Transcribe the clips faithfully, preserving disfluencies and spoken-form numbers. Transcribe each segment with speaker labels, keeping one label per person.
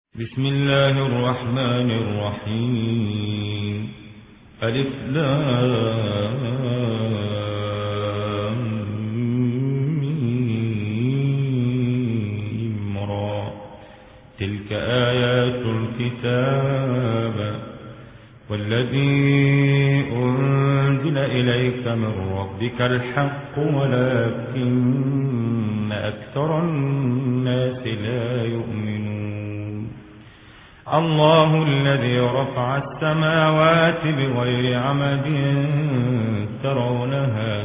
Speaker 1: بسم الله الرحمن الرحيم. ألف لام ميم را. تلك آيات الكتاب والذي أنزل إليك من ربك الحق ولكن أكثر الناس لا يؤمنون. الله الذي رفع السماوات بغير عمد ترونها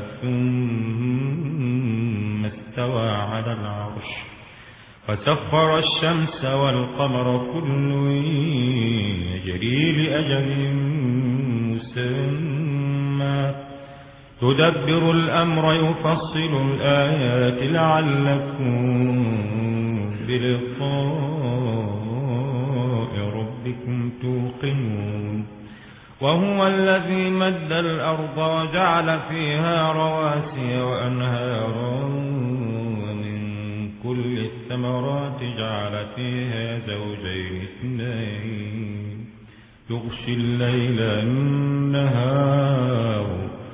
Speaker 1: ثم استوى على العرش وسخر الشمس والقمر كل يجري لأجل مسمى تدبر الأمر يفصل الآيات لعلكم بلقاء ربكم توقنون. وهو الذي مد الأرض وجعل فيها رواسي وأنهارا ومن كل الثمرات جعل فيها زوجين اثنين يغشي الليل النهار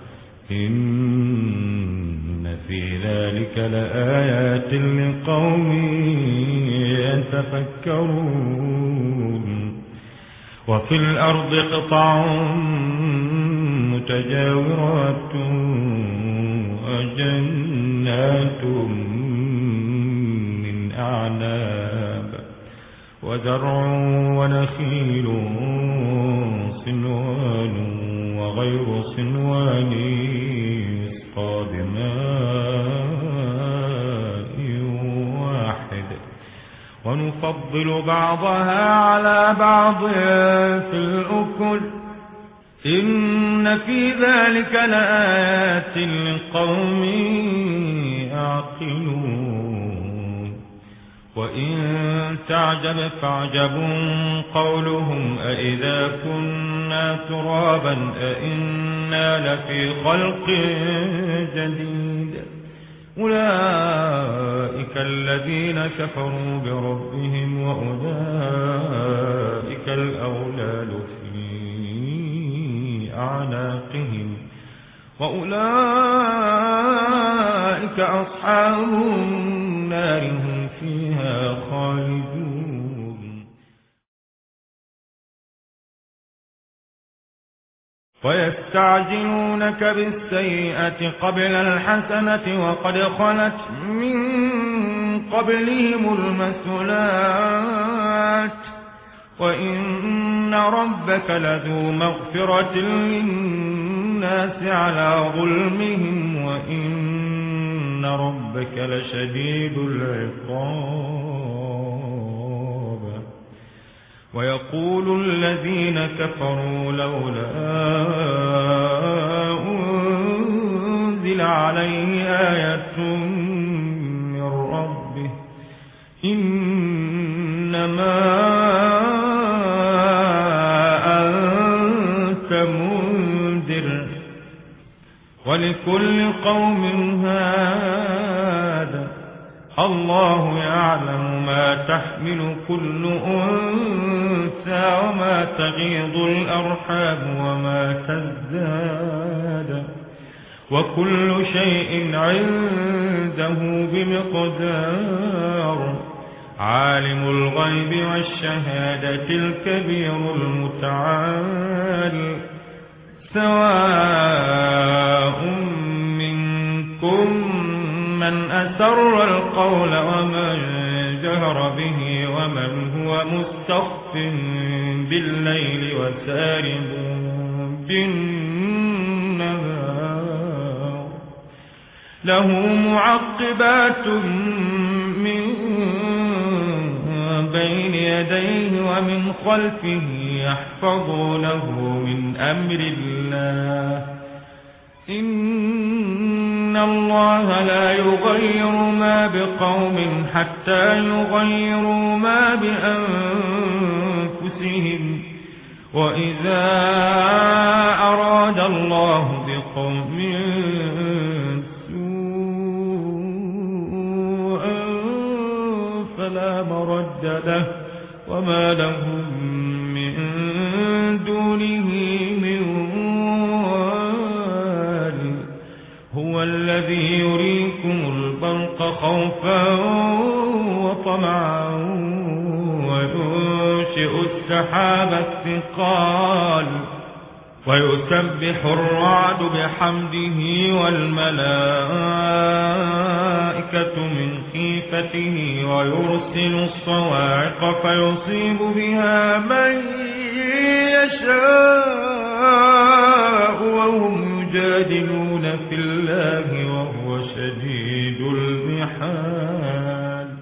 Speaker 1: إن في ذلك لآيات لقوم يتفكرون. وفي الأرض قطع متجاورات وجنات من أعناب وزرع ونخيل صنوان وغير صنوان يسقى بماء واحد ونفضل بعضها على بعض في الأكل إن في ذلك لآيات لقوم يعقلون. وإن تعجب فاعجب قولهم أإذا كنا ترابا أإنا لفي خلق جديد أولئك الذين كفروا بربهم وأولئك الأغلال في أعناقهم وأولئك أصحاب النار هم فيها خالدون. ويستعجلونك بالسيئة قبل الحسنة وقد خلت من قبلهم المثلات وإن ربك لذو مغفرة للناس على ظلمهم وإن ربك لشديد العقاب. ويقول الذين كفروا لولا أنزل عليه آية من ربه إنما أنت منذر ولكل قوم هاد الله يعلم ما تحمل كل أنثى وما تغيض الأرحام وما تزداد وكل شيء عنده بمقدار. عالم الغيب والشهادة الكبير المتعال سواء منكم من أسر القول ومن جهر به ومن هو مستخف بالليل وسارب بالنهار له معقبات من بين يديه ومن خلفه يحفظونه من أمر الله إن الله لا يغير ما بقوم حتى يغيروا ما بأنفسهم وإذا أراد الله بقوم سوءا فلا مرد له وما لهم من دونه من وال. هو الذي يريكم البرق خوفا وطمعا وينشئ السحاب الثقال ويسبح الرعد بحمده والملائكة من خيفته ويرسل الصواعق فيصيب بها من يشاء وهم يجادلون في الله وهو شديد المحال.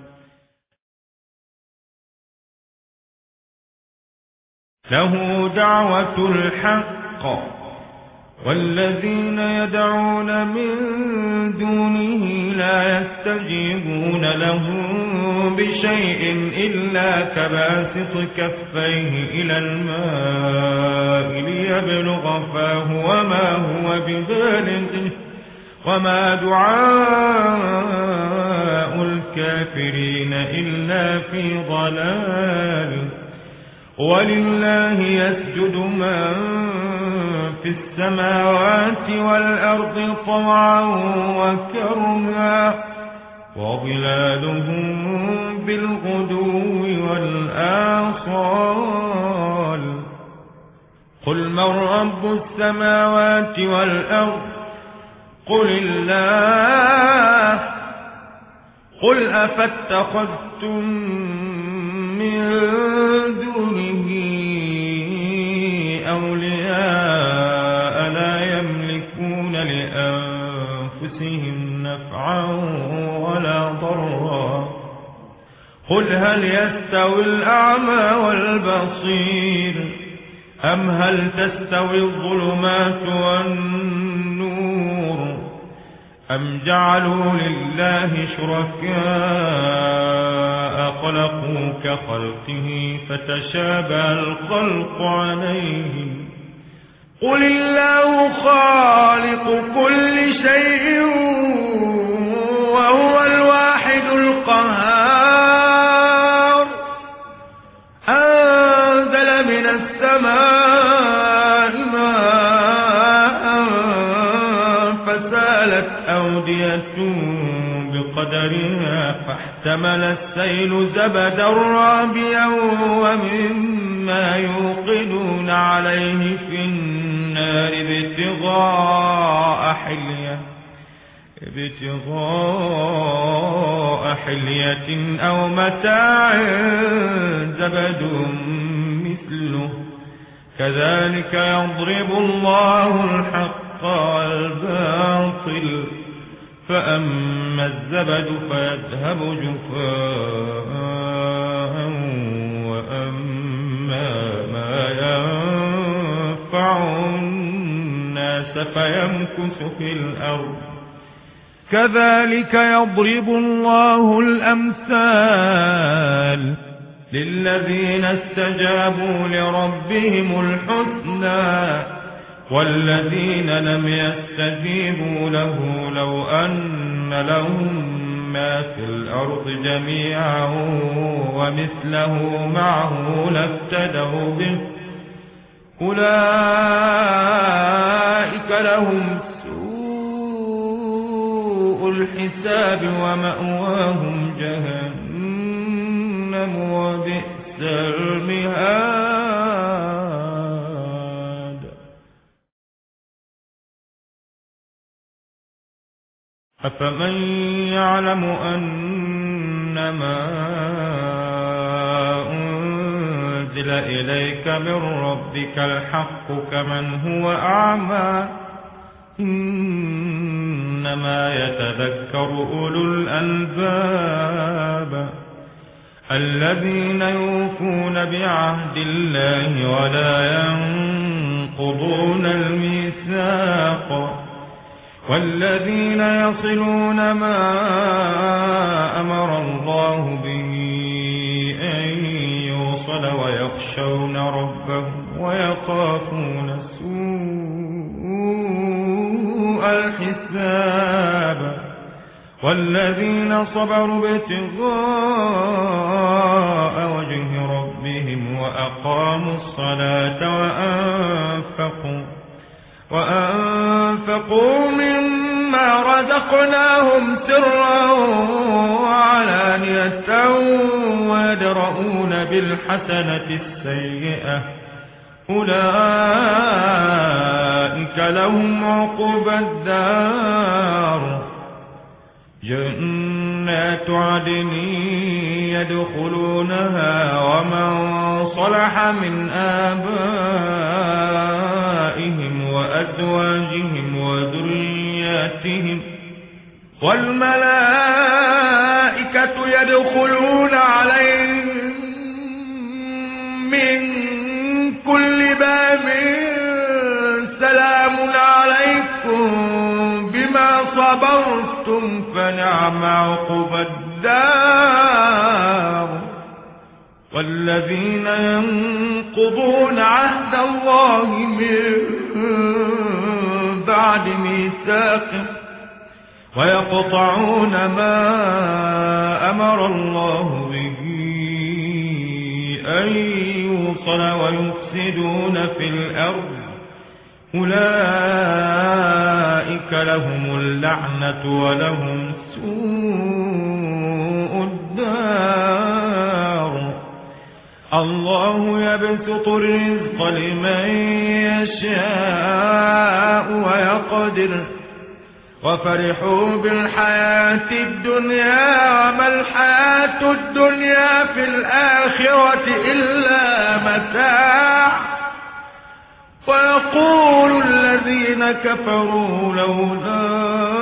Speaker 1: له دعوة الحق والذين يدعون من دونه لا يستجيبون لهم بشيء إلا كباسط كفيه إلى الماء ليبلغ فاه وما هو ببالغه وما دعاء الكافرين إلا في ضلال. ولله يسجد من في السماوات والأرض طوعا وكرها وظلالهم بالغدو والآصال. قل من رب السماوات والأرض قل الله. قل أفاتخذتم من دونه أولياء لا يملكون لأنفسهم نفعا ولا ضرا. قل هل يستوي الأعمى والبصير أم هل تستوي الظلمات والنور أم جعلوا لله شركاء خلقوا كخلقه فتشابه الخلق عليهم. قل الله خالق كل شيء وهو الواحد القهار. أنزل من السماء ماء فسالت أودية بقدرها فاحتمل السيل زبدا رابيا ومما يوقدون عليه في النار ابتغاء حلية ابتغاء حلية أو متاع زبد مثله كذلك يضرب الله الحق والباطل فأما الزبد فيذهب جفاء وأما ما ينفع الناس فيمكث في الأرض كذلك يضرب الله الأمثال للذين استجابوا لربهم الحسنى والذين لم يستجيبوا له لو أن لهم ما في الأرض جميعا ومثله معه لافتدوا به أولئك لهم سوء الحساب ومأواهم جهنم وبئس المهاد. أفمن يعلم أنما أنزل إليك من ربك الحق كمن هو أعمى إنما يتذكر أولو الألباب الذين يوفون بعهد الله ولا ينقضون الميثاق والذين يصلون ما أمر الله به أن يوصل ويخشون ربهم ويخافون سوء الحساب والذين صبروا ابتغاء وجه ربهم وأقاموا الصلاة وأنفقوا وأنفقوا مما رزقناهم سرا وعلانية ويدرؤون بالحسنة السيئة أولئك لهم عقبى الدار جنات عدن يدخلونها ومن صلح من آبائهم وأزواجهم وذرياتهم والملائكة يدخلون عليهم من كل باب سلام عليكم بما صبرتم فنعم عقبى الدار والذين ينقضون عهد الله من بعد ميثاقه ويقطعون ما أمر الله به أن يوصل ويفسدون في الأرض أولئك لهم اللعنة ولهم سوء الدار الله يبسط الرزق لمن يشاء ويقدر وفرحوا بالحياة الدنيا وما الحياة الدنيا في الآخرة إلا متاع ويقول الذين كفروا لولا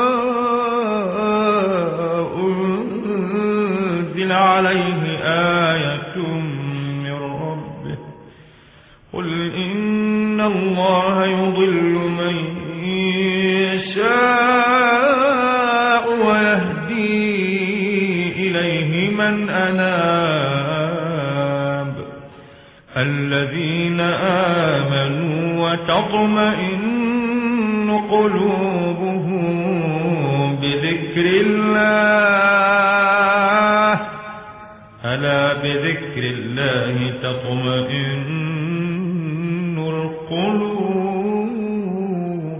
Speaker 1: أنزل عليه آية من ربه قل إن الله يضل من يشاء ويهدي إليه من أناب الذين آمنوا وتطمئن قلوبهم بذكر الله ألا بذكر الله تطمئن القلوب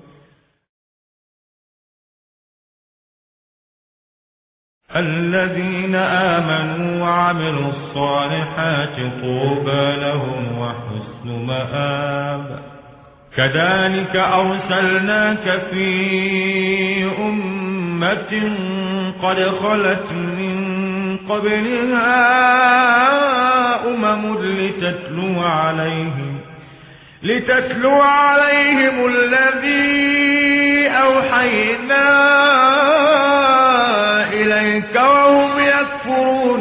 Speaker 1: الذين آمنوا وعملوا الصالحات طوبى لهم وحسن مآب كذلك أرسلناك في أمة قد خلت من قبلها أمم لتتلو عليهم لتتلو عليهم الذي أوحينا إليك وهم يكفرون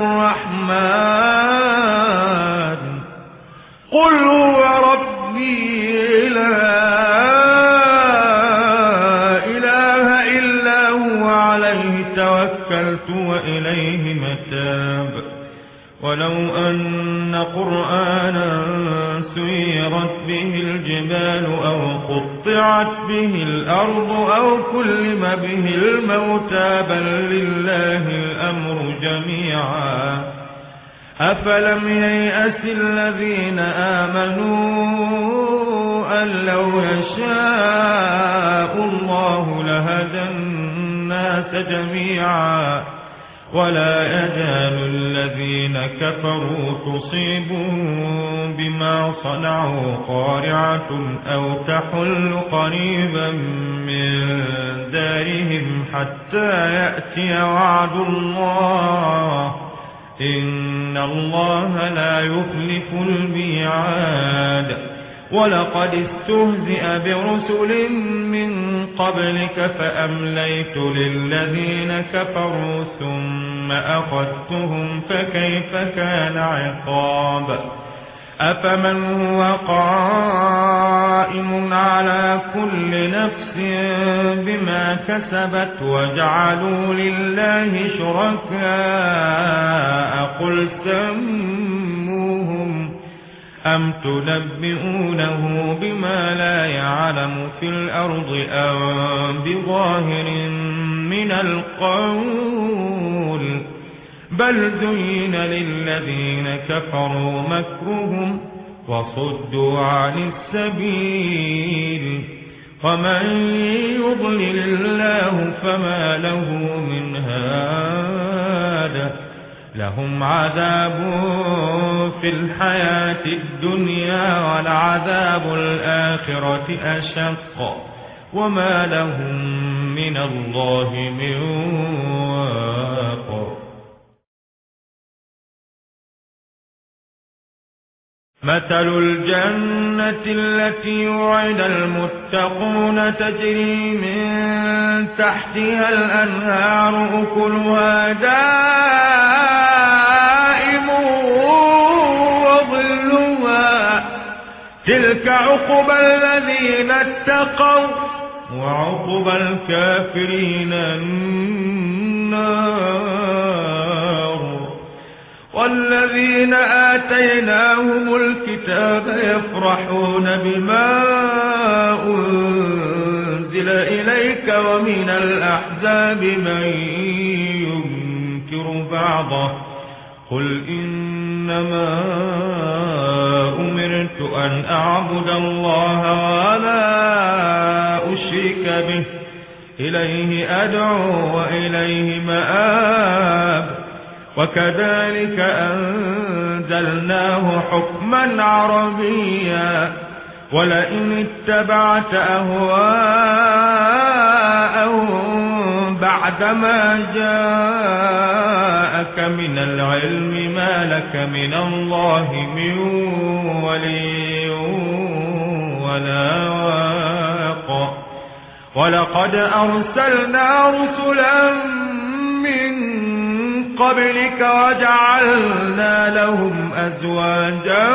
Speaker 1: بالرحمن قل هو ربي لا إله إلا هو عليه توكلت وإليه متاب ولو أن قرآنا سيرت به الجبال أو قطعت به الأرض أو كلم به الموتى بل لله الأمر جميعا أفلم ييأس الذين آمنوا أن لو يشاء الله لهدى الناس جميعا ولا يزال الذين كفروا تصيبهم بما صنعوا قارعة أو تحل قريبا من دارهم حتى يأتي وعد الله إن الله لا يخلف الميعاد ولقد استهزئ برسل من قبلك فأمليت للذين كفروا ثم أخذتهم فكيف كان عقاب أفمن هو قائم على كل نفس بما كسبت وجعلوا لله شركاء قل سموهم أم تنبئونه بما لا يعلم في الأرض أم بظاهر من القول بل زين للذين كفروا مكرهم وصدوا عن السبيل ومن يضلل الله فما له من هاد لهم عذاب في الحياة الدنيا ولعذاب الآخرة أشق وما لهم من الله من واق. مثل الجنة التي وعد المتقون تجري من تحتها الأنهار أكلها دائم وظلها تلك عقبى الذين اتقوا وعقبى الكافرين النار. والذين آتيناهم الكتاب يفرحون بما أنزل إليك ومن الأحزاب من ينكر بعضه قل إنما أمرت أن أعبد الله ولا أشرك به إليه أدعو وإليه مآب. وكذلك أنزلناه حكما عربيا ولئن اتبعت أهواءهم بعدما جاءك من العلم ما لك من الله من ولي ولا واق. ولقد أرسلنا رسلا من قبلك وجعلنا لهم أزواجا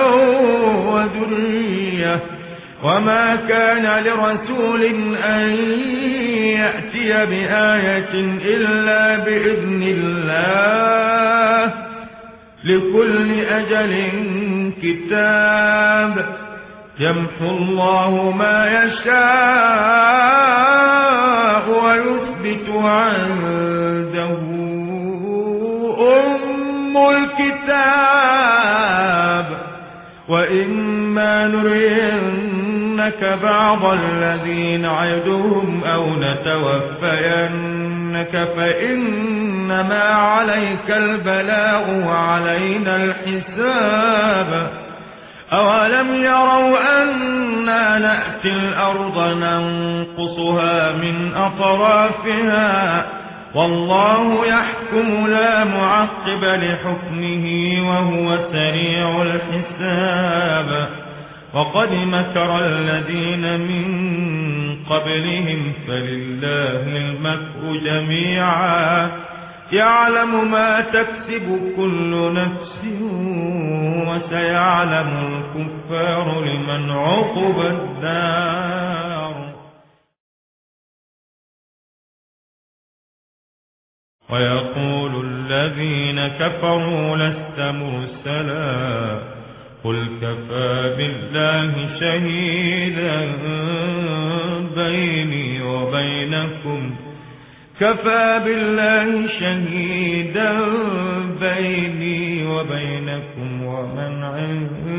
Speaker 1: وذرية وما كان لرسول أن يأتي بآية إلا بإذن الله لكل أجل كتاب يمحو الله ما يشاء ويثبت عنده أم الكتاب وإما نرينك بعض الذين نعدهم أو نتوفينك فإنما عليك البلاغ وعلينا الحساب. أولم يروا أنا نأتي الأرض ننقصها من أطرافها والله يحكم لا معقب لحكمه وهو سريع الحساب. وقد مكر الذين من قبلهم فلله المكر جميعا يعلم ما تكسب كل نفس وسيعلم الكفار لمن عقبى الدار. ويقول الذين كفروا لست مرسلا قل كفى بالله شهيدا بيني وبينكم كفى بالله شهيدا بيني وبينكم ومن عنده